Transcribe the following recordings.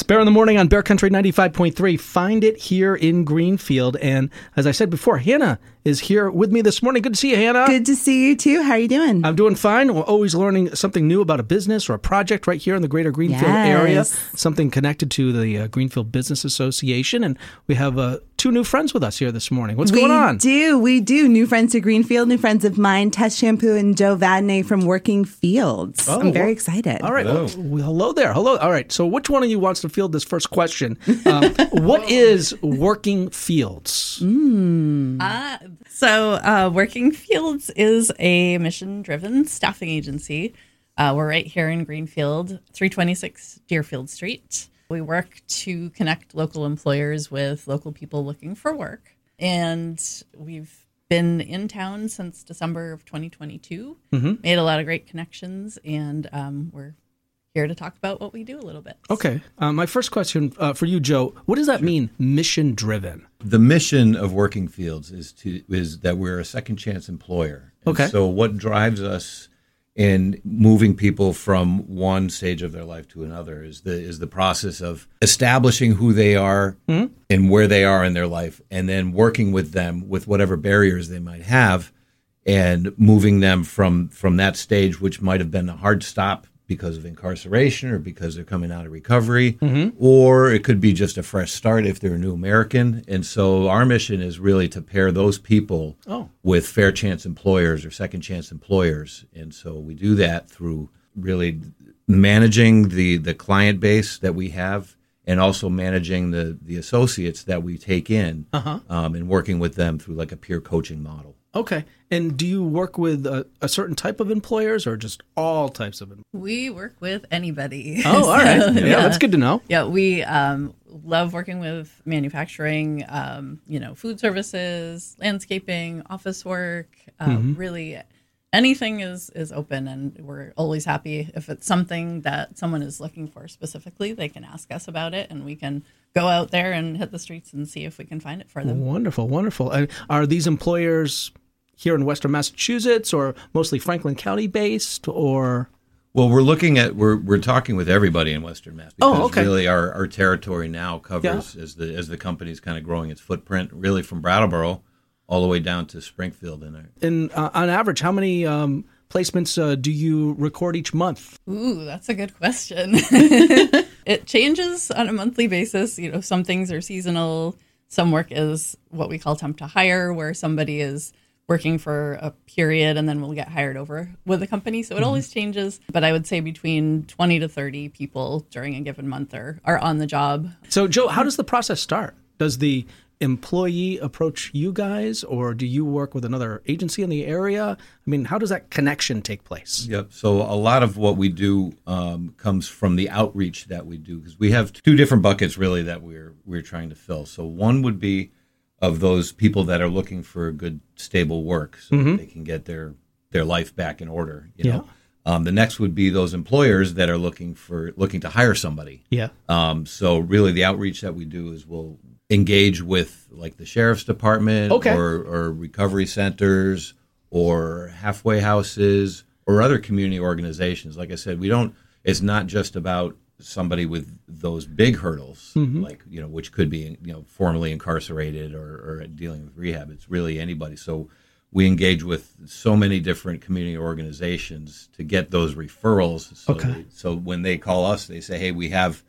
It's Bear in the Morning on Bear Country 95.3. Find it here in Greenfield. And as I said before, Hannah is here with me this morning. Good to see you, Hannah. Good to see you, too. How are you doing? I'm doing fine. We're always learning something new about a business or a project right here in the greater Greenfield area. Something connected to the Greenfield Business Association. And we have two new friends with us here this morning. What's going on? We do. New friends to Greenfield, new friends of mine, Tess Shampoo and Joe Vadney from Working Fields. I'm very excited. All right. Hello. Well, hello there. Hello. All right. So which one of you wants to field this first question? What is Working Fields? Working Fields is a mission-driven staffing agency. We're right here in Greenfield, 326 Deerfield Street. We work to connect local employers with local people looking for work. And we've been in town since December of 2022, made a lot of great connections, and we're here to talk about what we do a little bit. Okay. My first question for you, Joe, what does that mean, mission-driven? The mission of Working Fields is that we're a second chance employer. And okay. So what drives us in moving people from one stage of their life to another is the process of establishing who they are and where they are in their life, and then working with them with whatever barriers they might have, and moving them from that stage, which might have been a hard stop because of incarceration or because they're coming out of recovery, or it could be just a fresh start if they're a new American. And so our mission is really to pair those people with fair chance employers or second chance employers. And so we do that through really managing the client base that we have, and also managing the associates that we take in, and working with them through like a peer coaching model. Okay. And do you work with a certain type of employers or just all types of employers? We work with anybody. Oh, all right. Yeah, that's good to know. Yeah, we love working with manufacturing, food services, landscaping, office work. Really, anything is open, and we're always happy if it's something that someone is looking for specifically. They can ask us about it, and we can go out there and hit the streets and see if we can find it for them. Wonderful, wonderful. Are these employers here in Western Massachusetts, or mostly Franklin County based, or? Well, we're talking with everybody in Western Mass, because really our territory now covers, as the company's kind of growing its footprint, really from Brattleboro all the way down to Springfield. And on average, how many placements do you record each month? Ooh, that's a good question. It changes on a monthly basis. Some things are seasonal. Some work is what we call temp to hire, where somebody is working for a period and then will get hired over with a company. So it always changes. But I would say between 20 to 30 people during a given month are on the job. So, Joe, how does the process start? Does the employee approach you guys, or do you work with another agency in the area? I mean, how does that connection take place? Yep. So a lot of what we do comes from the outreach that we do, because we have two different buckets really that we're trying to fill. So one would be of those people that are looking for good, stable work, so that they can get their life back in order. You know? The next would be those employers that are looking to hire somebody. Yeah. So really, the outreach that we do is we'll engage with like the sheriff's department, or recovery centers, or halfway houses, or other community organizations. Like I said, it's not just about somebody with those big hurdles, like, which could be, formerly incarcerated or dealing with rehab. It's really anybody. So we engage with so many different community organizations to get those referrals. So when they call us, they say, hey, we have,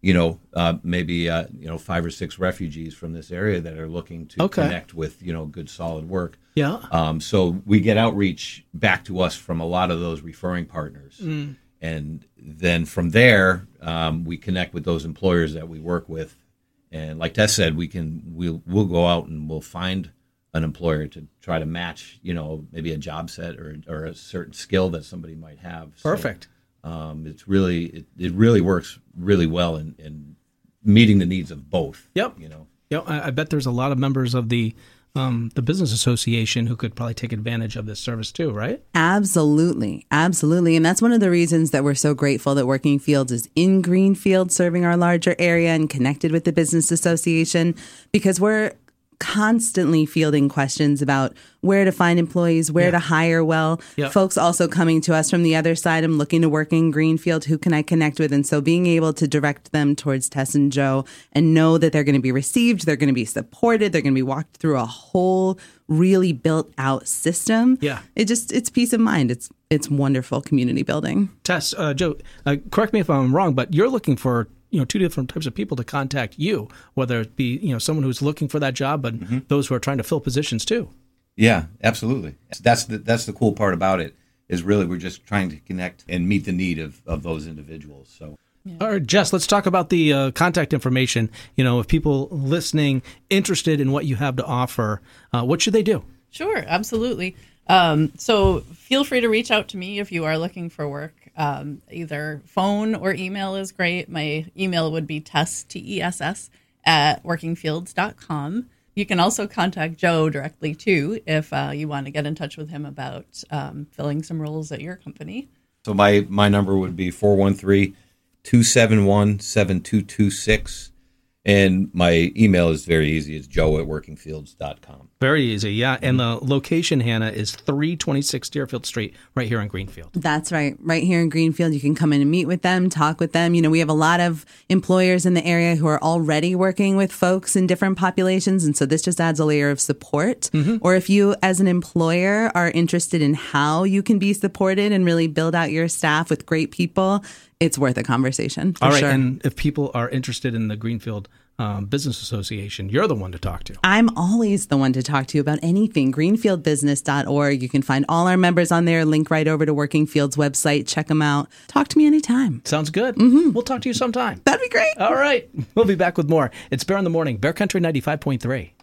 maybe 5 or 6 refugees from this area that are looking to connect with, good solid work. Yeah. So we get outreach back to us from a lot of those referring partners. And then from there, we connect with those employers that we work with. And like Tess said, we'll go out and we'll find an employer to try to match, maybe a job set or a certain skill that somebody might have. Perfect. So, it really works really well in meeting the needs of both. Yep. I bet there's a lot of members of the business association who could probably take advantage of this service too, right? Absolutely. Absolutely. And that's one of the reasons that we're so grateful that Working Fields is in Greenfield, serving our larger area and connected with the business association, because we're constantly fielding questions about where to find employees, where to hire well. Yep. Folks also coming to us from the other side. I'm looking to work in Greenfield. Who can I connect with? And so being able to direct them towards Tess and Joe and know that they're going to be received, they're going to be supported, they're going to be walked through a whole really built out system. Yeah. It's peace of mind. It's wonderful community building. Tess, Joe, correct me if I'm wrong, but you're looking for two different types of people to contact you, whether it be someone who's looking for that job, but those who are trying to fill positions too. Yeah, absolutely. That's the cool part about it, is really we're just trying to connect and meet the need of those individuals. So. Yeah. All right, Jess, let's talk about the contact information. If people listening interested in what you have to offer, what should they do? Sure, absolutely. So feel free to reach out to me if you are looking for work. Either phone or email is great. My email would be tess, TESS, @workingfields.com. You can also contact Joe directly, too, if you want to get in touch with him about filling some roles at your company. So my number would be 413-271-7226. And my email is very easy. It's joe@workingfields.com. Very easy, yeah. And the location, Hannah, is 326 Deerfield Street, right here in Greenfield. That's right. Right here in Greenfield, you can come in and meet with them, talk with them. We have a lot of employers in the area who are already working with folks in different populations. And so this just adds a layer of support. Or if you, as an employer, are interested in how you can be supported and really build out your staff with great people, it's worth a conversation. All right. Sure. And if people are interested in the Greenfield Business Association, you're the one to talk to. I'm always the one to talk to you about anything. Greenfieldbusiness.org. You can find all our members on there. Link right over to Working Field's website. Check them out. Talk to me anytime. Sounds good. We'll talk to you sometime. That'd be great. All right. We'll be back with more. It's Bear in the Morning, Bear Country 95.3.